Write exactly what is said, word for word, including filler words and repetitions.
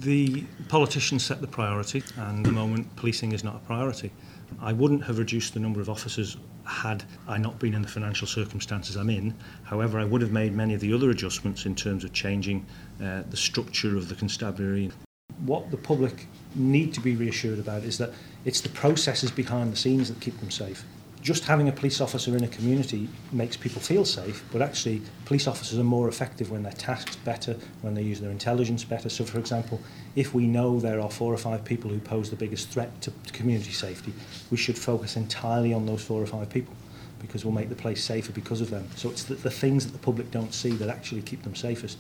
The politicians set the priority, and at the moment policing is not a priority. I wouldn't have reduced the number of officers had I not been in the financial circumstances I'm in. However, I would have made many of the other adjustments in terms of changing uh, the structure of the constabulary. What the public need to be reassured about is that it's the processes behind the scenes that keep them safe. Just having a police officer in a community makes people feel safe, but actually police officers are more effective when they're tasked better, when they use their intelligence better. So, for example, if we know there are four or five people who pose the biggest threat to community safety, we should focus entirely on those four or five people, because we'll make the place safer because of them. So it's the, the things that the public don't see that actually keep them safest.